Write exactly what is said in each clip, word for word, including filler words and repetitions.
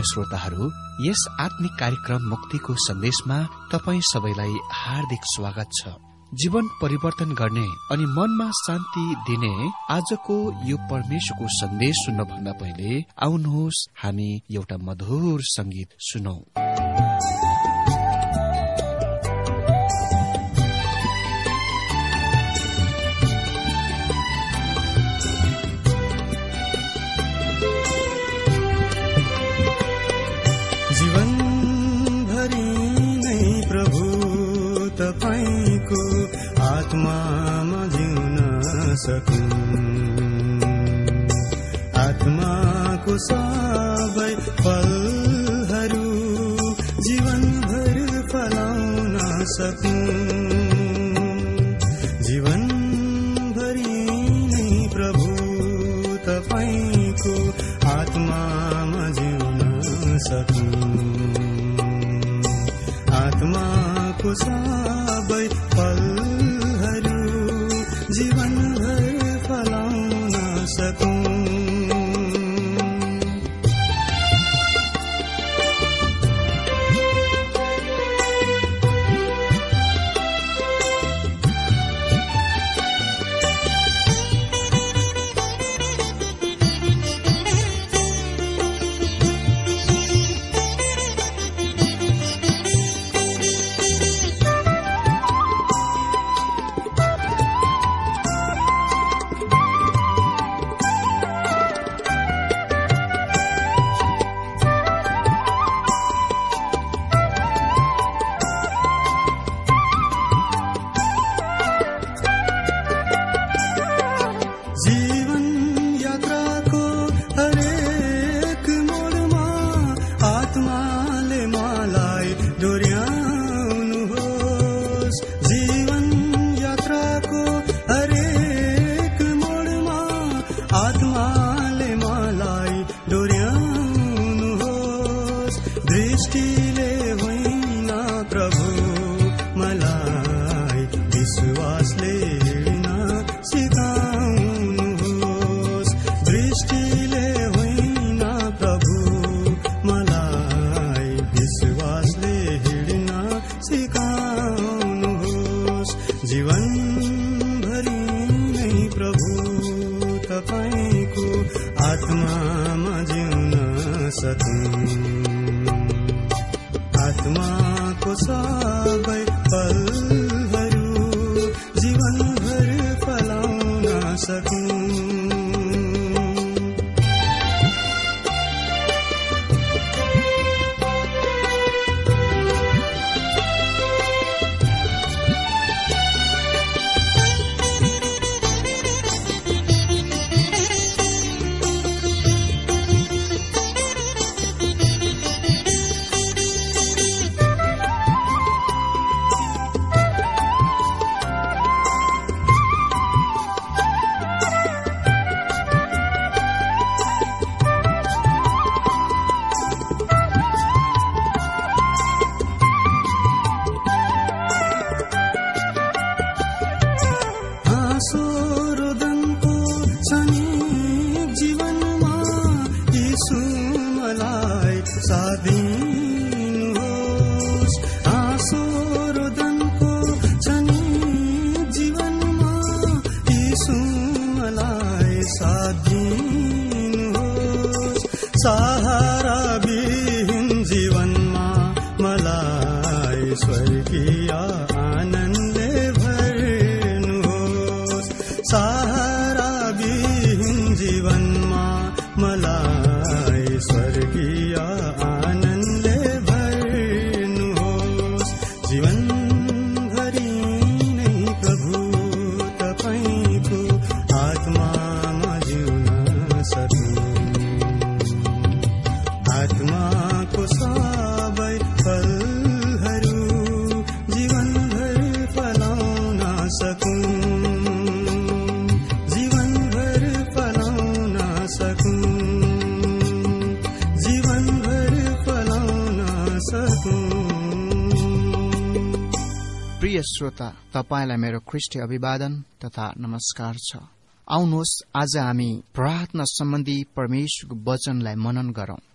श्रोताहरू, यस आत्मिक कार्यक्रम मुक्तिको सन्देशमा तपाईँ सबैलाई हार्दिक स्वागत छ। जीवन परिवर्तन गर्ने अनि मनमा शान्ति दिने आजको यो परमेश्वरको सन्देश सुन्नभन्दा पहिले आउनुहोस् हामी एउटा मधुर संगीत सुनौं। आत्मामा जिउन सकूं, आत्माको सबै फलहरू जीवनभर फलाउन सकूं, जीवनभरि नै प्रभु तपाईको आत्मामा जिउन सकूं, आत्माको सबै फलहरू जीवनभर फलाउन सकूं। आत्माको सबै फलहरू जीवनभर फलाउन सकूं। सहारा विहीन जीवनमा मलाई स्वर्गीय आनन्दले भर्नुहोस्। सहारा विहीन जीवनमा मलाई स्वर्गीय आनन्दले भर्नुहोस्। जीवनभरि नै प्रभु तपाईको आत्मामा जिउन सकूं, आत्माको सबै फलहरू जीवनभर फलाउन सकूं, जीवनभर फलाउन सकूं, जीवनभर फलाउन सकूं। प्रिय श्रोता, तपाईलाई मेरो ख्रीष्ट अभिवादन तथा नमस्कार छ। आउनुहोस् आज हामी प्रार्थना सम्बन्धी परमेश्वरको वचनलाई मनन गरौं।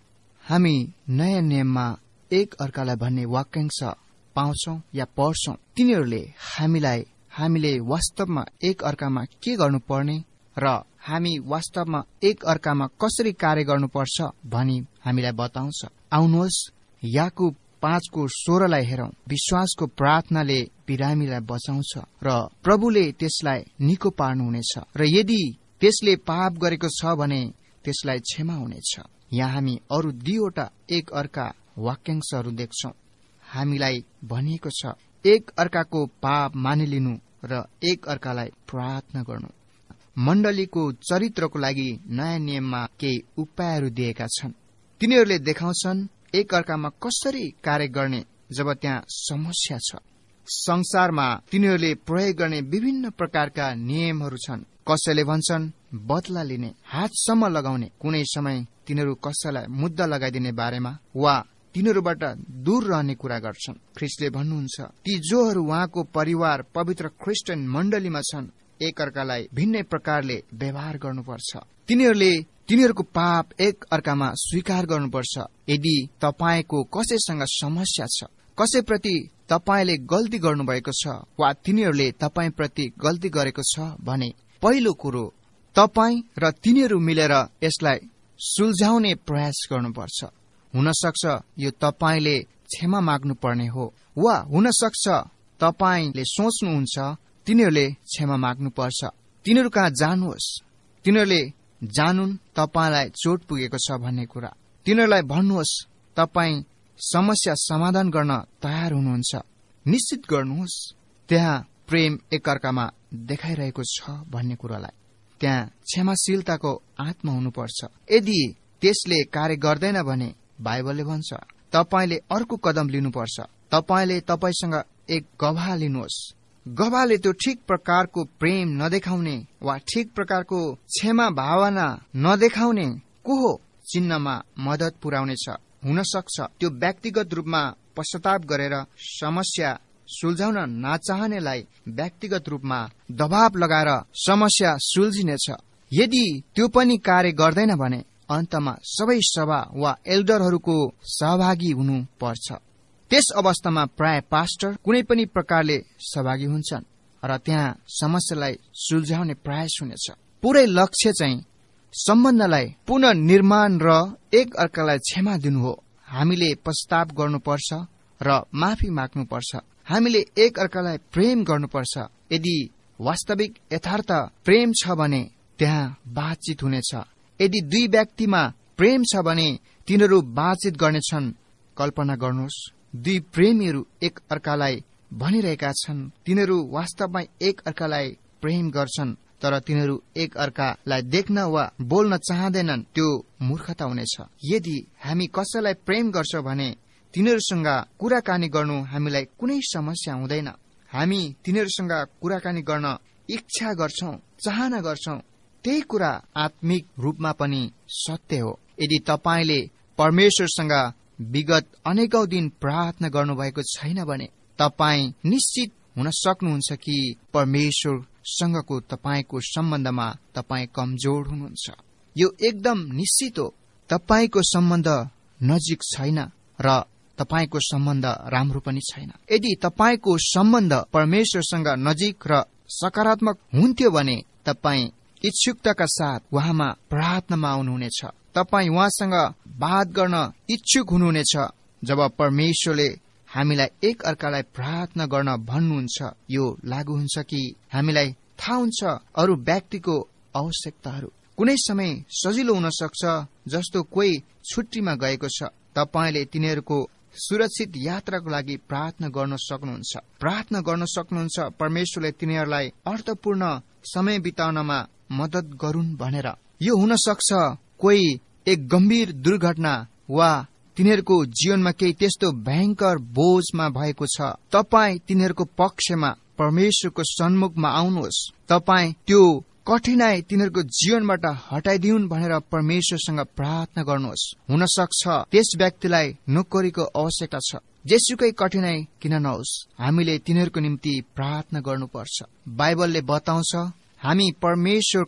हामी नयाँ नियममा एक अर्कालाई भन्ने वाक्यांश पाउँछौं या पढ्छौं, तिनीहरूले हामीलाई हामीले वास्तवमा एक अर्कामा के गर्नुपर्ने र हामी वास्तवमा एक अर्कामा कसरी कार्य गर्नुपर्छ भनी हामीलाई बताउँछ। आउनुहोस् याकुब पाँचको सोह्रलाई हेरौं। विश्वासको प्रार्थनाले बिरामीलाई बचाउँछ र प्रभुले त्यसलाई निको पार्नुहुनेछ र यदि त्यसले पाप गरेको छ भने त्यसलाई क्षमा हुनेछ। यहाँ हामी अरू दुईवटा एक अर्का वाक्यांशहरू देख्छौं। हामीलाई भनिएको छ एक अर्काको पाप मानिलिनु र एक अर्कालाई प्रार्थना गर्नु। मण्डलीको चरित्रको लागि नयाँ नियममा केही उपायहरू दिएका छन्। तिनीहरूले देखाउँछन् एक अर्कामा कसरी कार्य गर्ने जब त्यहाँ समस्या छ। संसारमा तिनीहरूले प्रयोग गर्ने विभिन्न प्रकारका नियमहरू छन्। कसैले भन्छन् बदला लिने, हातसम्म लगाउने, कुनै समय तिनीहरू कसैलाई मुद्दा लगाइदिने बारेमा वा तिनीहरूबाट दूर रहने कुरा गर्छन्। ख्रिस्टले भन्नुहुन्छ ती जोहरू उहाँको परिवार पवित्र क्रिस्चियन मण्डलीमा छन् एक अर्कालाई भिन्नै प्रकारले व्यवहार गर्नुपर्छ। तिनीहरूले तिनीहरूको पाप एक अर्कामा स्वीकार गर्नुपर्छ। यदि तपाईको कसैसँग समस्या छ, कसैप्रति तपाईले गल्ती गर्नुभएको छ वा तिनीहरूले तपाईप्रति गल्ती गरेको छ भने पहिलो कुरो तपाई र तिनीहरू मिलेर यसलाई सुल्झाउने प्रयास गर्नुपर्छ। हुन सक्छ यो तपाईले क्षमा माग्नुपर्ने हो वा हुन सक्छ तपाईले सोच्नुहुन्छ तिनीहरूले क्षमा माग्नुपर्छ। तिनीहरू कहाँ जानुहोस्, तिनीहरूले जानुन् तपाईलाई चोट पुगेको छ भन्ने कुरा। तिनीहरूलाई भन्नुहोस् तपाई समस्या समाधान गर्न तयार हुनुहुन्छ। निश्चित गर्नुहोस् त्यहाँ प्रेम एकअर्कामा देखाइरहेको छ भन्ने कुरालाई। त्यहाँ क्षमाशीलताको आत्मा हुनुपर्छ। यदि त्यसले कार्य गर्दैन भने बाइबलले भन्छ तपाईले अर्को कदम लिनुपर्छ। तपाईले तपाईसँग एक गवाह लिनुहोस्। गवाहले त्यो ठिक प्रकारको प्रेम नदेखाउने वा ठिक प्रकारको क्षमा भावना नदेखाउने को हो चिन्हमा मद्दत पुर्याउनेछ। हुन सक्छ त्यो व्यक्तिगत रूपमा पश्चाताप गरेर समस्या सुल्झाउन नचाहनेलाई व्यक्तिगत रूपमा दबाव लगाएर समस्या सुल्झिनेछ। यदि त्यो पनि कार्य गर्दैन भने अन्तमा सबै सभा वा एल्डरहरूको सहभागी हुनु पर्छ। त्यस अवस्थामा प्राय पास्टर कुनै पनि प्रकारले सहभागी हुन्छन् र त्यहाँ समस्यालाई सुल्झाउने प्रयास हुनेछ। पुरै लक्ष्य चाहिँ सम्बन्धलाई पुनर्निर्माण र एक अर्कालाई क्षमा दिनु हो। हामीले पश्चाताप गर्नुपर्छ र माफी माग्नुपर्छ। हामीले एक अर्कालाई प्रेम गर्नुपर्छ। यदि वास्तविक यथार्थ प्रेम छ भने त्यहाँ बातचित हुनेछ। यदि दुई व्यक्तिमा प्रेम छ भने तिनीहरू बातचित गर्नेछन्। कल्पना गर्नुहोस् दुई प्रेमीहरू एक अर्कालाई भनिरहेका छन् तिनीहरू वास्तवमा एक अर्कालाई प्रेम गर्छन् तर तिनीहरू एक अर्कालाई देख्न वा बोल्न चाहँदैनन्। त्यो मूर्खता हुनेछ। यदि हामी कसैलाई प्रेम गर्छौं भने तिनीहरूसँग कुराकानी गर्नु हामीलाई कुनै समस्या हुँदैन। हामी तिनीहरूसँग कुराकानी गर्न इच्छा गर्छौं, चाहना गर्छौं। त्यही कुरा आत्मिक रूपमा पनि सत्य हो। यदि तपाईले परमेश्वरसँग विगत अनेकौं दिन प्रार्थना गर्नुभएको छैन भने तपाई निश्चित हुन सक्नुहुन्छ कि परमेश्वरसँगको तपाईको सम्बन्धमा तपाई कमजोर हुनुहुन्छ। यो एकदम निश्चित हो। तपाईको सम्बन्ध नजिक छैन र तपाईको सम्बन्ध राम्रो पनि छैन। यदि तपाईको सम्बन्ध परमेश्वरसँग नजिक र सकारात्मक हुन्थ्यो भने तपाई इच्छुकताका साथ उहाँमा प्रार्थनामा आउनुहुनेछ। तपाई उहाँसँग बात गर्न इच्छुक हुनुहुनेछ। जब परमेश्वरले हामीलाई एक अर्कालाई प्रार्थना गर्न भन्नुहुन्छ यो लागू हुन्छ कि हामीलाई थाहा हुन्छ अरू व्यक्तिको आवश्यकताहरू। कुनै समय सजिलो हुन सक्छ जस्तो कोही छुट्टीमा गएको छ। तपाईले तिनीहरूको सुरक्षित यात्राको लागि प्रार्थना गर्न सक्नुहुन्छ। प्रार्थना गर्न सक्नुहुन्छ परमेश्वरले तिनीहरूलाई अर्थपूर्ण समय बिताउनमा मद्दत गरून् भनेर। यो हुन सक्छ कोही एक गम्भीर दुर्घटना वा तिनीहरूको जीवनमा केही त्यस्तो भयंकर बोझमा भएको छ। तपाई तिनीहरूको पक्षमा परमेश्वरको सन्मुखमा आउनुहोस्। तपाई त्यो कठिनाई तिनीहरूको जीवनबाट हटाइदिउन् भनेर परमेश्वरसँग प्रार्थना गर्नुहोस्। हुन सक्छ त्यस व्यक्तिलाई नोकरीको आवश्यकता छ। जेसुकै कठिनाई किन नहोस् हामीले तिनीहरूको निम्ति प्रार्थना गर्नुपर्छ। बाइबलले बताउँछ हामी परमेश्वरका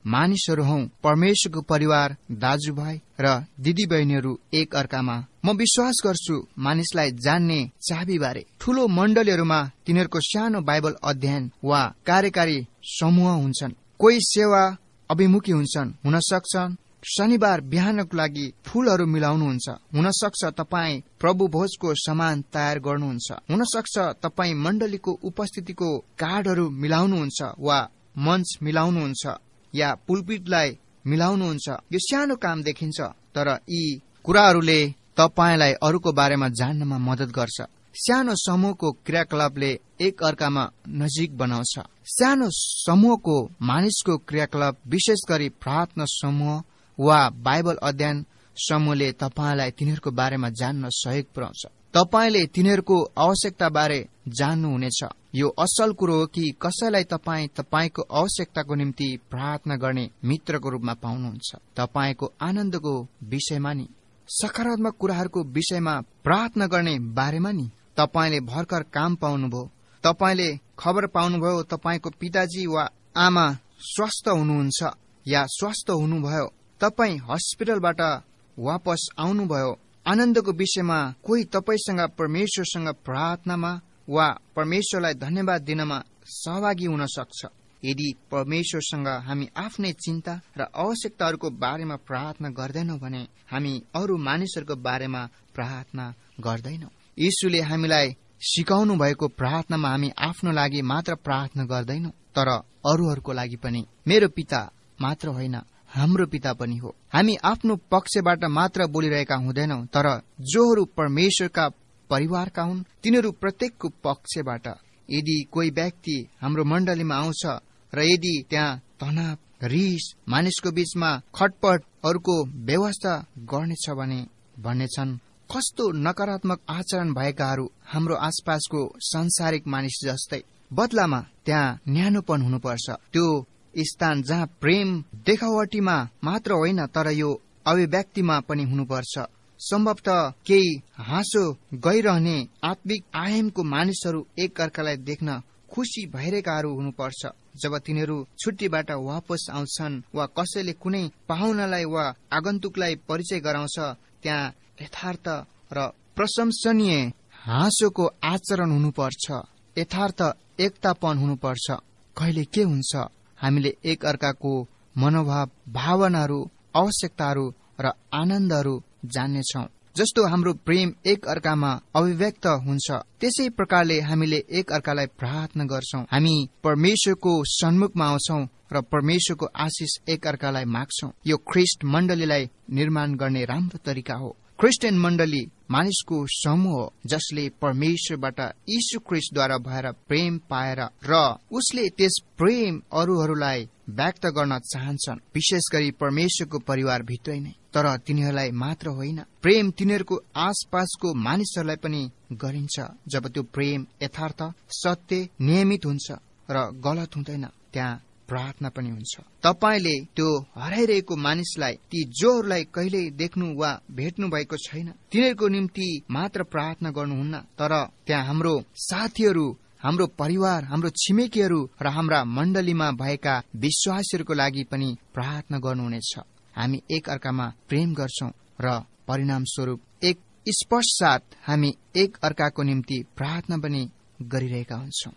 मानिसहरू हौ, परमेश्वरको परिवार, दाजुभाइ र दिदीबहिनीहरू एक अर्कामा। म विश्वास गर्छु मानिसलाई जान्ने चाबीबारे ठूलो मण्डलीहरूमा तिनीहरूको सानो बाइबल अध्ययन वा कार्यकारी समूह हुन्छन्। कोही सेवा अभिमुखी हुन्छन्, हुन सक्छन् शनिबार बिहानको लागि फूलहरू मिलाउनुहुन्छ, हुन सक्छ तपाईँ प्रभु भोजको सामान तयार गर्नुहुन्छ, हुन सक्छ तपाईँ मण्डलीको उपस्थितिको कार्डहरू मिलाउनुहुन्छ वा मञ्च मिलाउनुहुन्छ या पुलपिटलाई मिलाउनुहुन्छ। यो सानो काम देखिन्छ, तर यी कुराहरूले तपाईलाई अरूको बारेमा जान्नमा मदत गर्छ। सानो समूहको क्रियाकलापले एक अर्कामा नजिक बनाउँछ। सानो समूहको मानिसको क्रियाकलाप, विशेष गरी प्रार्थना समूह वा बाइबल अध्ययन समूहले तपाईलाई तिनीहरूको बारेमा जान्न सहयोग पुर्याउँछ। तपाईले तिनीहरूको आवश्यकता बारे जान्नुहुनेछ। यो असल कुरो हो कि कसैलाई तपाईँ तपाईँको आवश्यकताको निम्ति प्रार्थना गर्ने मित्रको रूपमा पाउनुहुन्छ। तपाईँको आनन्दको विषयमा नि, सकारात्मक कुराहरूको विषयमा प्रार्थना गर्ने बारेमा नि। तपाईले भर्खर काम पाउनुभयो, तपाईले खबर पाउनुभयो तपाईँको पिताजी वा आमा स्वस्थ हुनुहुन्छ या स्वस्थ हुनुभयो, तपाईँ हस्पिटलबाट वापस आउनुभयो। आनन्दको विषयमा कोही तपाईसँग परमेश्वरसँग प्रार्थनामा वा परमेश्वरलाई धन्यवाद दिनमा सहभागी हुन सक्छ। यदि परमेश्वरसँग हामी आफ्नै चिन्ता र आवश्यकताहरूको बारेमा प्रार्थना गर्दैनौं भने हामी अरू मानिसहरूको बारेमा प्रार्थना गर्दैनौं। यीशुले हामीलाई सिकाउनु भएको प्रार्थनामा हामी आफ्नो लागि मात्र प्रार्थना गर्दैनौं, तर अरूहरूको लागि पनि। मेरो पिता मात्र होइन, हाम्रो पिता पनि हो। हामी आफ्नो पक्षबाट मात्र बोलिरहेका हुँदैनौं, तर जोहरू परमेश्वरका परिवारका हुन् तिनीहरू प्रत्येकको पक्षबाट। यदि कोही व्यक्ति हाम्रो मण्डलीमा आउँछ र यदि त्यहाँ तनाव, रिस, मानिसको बीचमा खटपटहरूको व्यवस्था गर्नेछ भने भन्नेछन्, कस्तो नकारात्मक आचरण भएकाहरू हाम्रो आसपासको सांसारिक मानिस जस्तै। बदलामा त्यहाँ न्यानोपन हुनुपर्छ। त्यो स्थान जहाँ प्रेम देखावटीमा मात्र होइन, तर यो अभिव्यक्तिमा पनि हुनुपर्छ। सम्भवतः केही हाँसो गइरहने आत्मिक आयामको मानिसहरू एक अर्कालाई देख्न खुशी भइरहेकाहरू हुनुपर्छ। जब तिनीहरू छुट्टीबाट वापस आउँछन् वा कसैले कुनै पाहुनालाई वा आगन्तुकलाई परिचय गराउँछ, त्यहाँ यथार्थ र प्रशंसनीय हाँसोको आचरण हुनुपर्छ। यथार्थ एकतापन हुनुपर्छ। कहिले के हुन्छ, हामीले एक अर्काको मनोभाव, भावनाहरू, आवश्यकताहरू र आनन्दहरू जान्नेछौं। जस्तो हाम्रो प्रेम एक अर्कामा अभिव्यक्त हुन्छ, त्यसै प्रकारले हामीले एक अर्कालाई प्रार्थना गर्छौं। हामी परमेश्वरको सन्मुखमा आउँछौं र परमेश्वरको आशिष एक अर्कालाई माग्छौं। यो ख्रिस्ट मण्डलीलाई निर्माण गर्ने राम्रो तरिका हो। क्रिस्चियन मण्डली मानिसको समूह हो जसले परमेश्वरबाट यीशु ख्रिस्टद्वारा भएर प्रेम पाएर र उसले त्यस प्रेम अरूहरूलाई व्यक्त गर्न चाहन्छन्, विशेष गरी परमेश्वरको परिवार भित्रै नै। तर तिनीहरूलाई मात्र होइन, प्रेम तिनीहरूको आसपासको मानिसहरूलाई पनि गरिन्छ। जब त्यो प्रेम यथार्थ, सत्य, नियमित हुन्छ र गलत हुँदैन, त्यहाँ प्रार्थना पनि हुन्छ। तपाईले त्यो हराइरहेको मानिसलाई, ती जोहरूलाई कहिले देख्नु वा भेट्नु भएको छैन, तिनीहरूको निम्ति मात्र प्रार्थना गर्नुहुन्न, तर त्यहाँ हाम्रो साथीहरू, हाम्रो परिवार, हाम्रो छिमेकीहरू र हाम्रा मण्डलीमा भएका विश्वासीहरूको लागि पनि प्रार्थना गर्नुहुनेछ। हामी एक अर्कामा प्रेम गर्छौं र परिणाम स्वरूप एक स्पष्ट साथ हामी एक अर्काको निम्ति प्रार्थना पनि गरिरहेका हुन्छौं।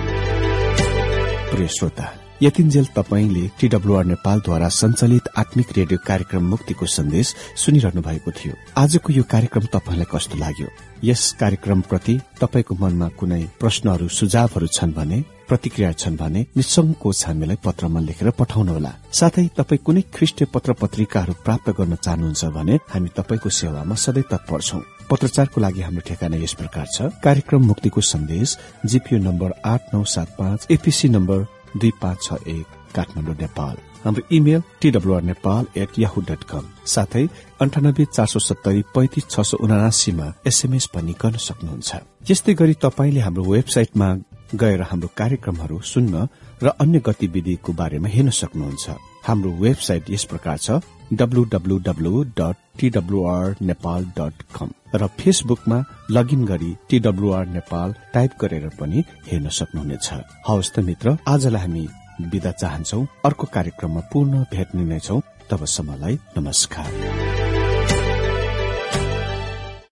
प्रिय श्रोता, यतिन्जेल तपाईंले टीडब्ल्यूआर नेपालद्वारा सञ्चालित आत्मिक रेडियो कार्यक्रम मुक्तिको सन्देश सुनिरहनु भएको थियो। आजको यो कार्यक्रम तपाईंलाई कस्तो लाग्यो? यस कार्यक्रम प्रति तपाईको मनमा कुनै प्रश्नहरू, सुझावहरू छन् भने, प्रतिक्रिया छन् भने निसंकोच हामीलाई पत्रमा लेखेर पठाउनुहोला। साथै तपाई कुनै ख्रीष्टीय पत्र पत्रिकाहरू प्राप्त गर्न चाहनुहुन्छ भने हामी तपाईको सेवामा सधैँ तत्पर छौं। पत्रचारको लागि हाम्रो ठेगाना यस प्रकार छ: कार्यक्रम मुक्तिको सन्देश, जीपीओ नम्बर आठ नौ सात पाँच, एपीसी नम्बर दुई पाँच छ एक, काठमाडौँ, नेपाल। हाम्रो email TWR Nepal at Yahoo dot com. साथै अन्ठानब्बे चार सौ सत्तरी पैंतिस छ सौ उनासीमा एसएमएस पनि गर्न सक्नुहुन्छ। यस्तै गरी तपाईले हाम्रो वेबसाइटमा गएर हाम्रो कार्यक्रमहरू सुन्न र अन्य गतिविधिको बारेमा हेर्न सक्नुहुन्छ। हाम्रो वेबसाइट यस प्रकार छ: W W W dot TWR Nepal dot com र फेसबुकमा लगइन गरी टीडब्ल्यूआर नेपाल टाइप गरेर पनि हेर्न सक्नुहुनेछ। हवस् त मित्र, आजलाई हामी बिदा चाहन्छौ। अर्को कार्यक्रममा पुनः भेट्ने नै छौ। तबसम्मलाई नमस्कार।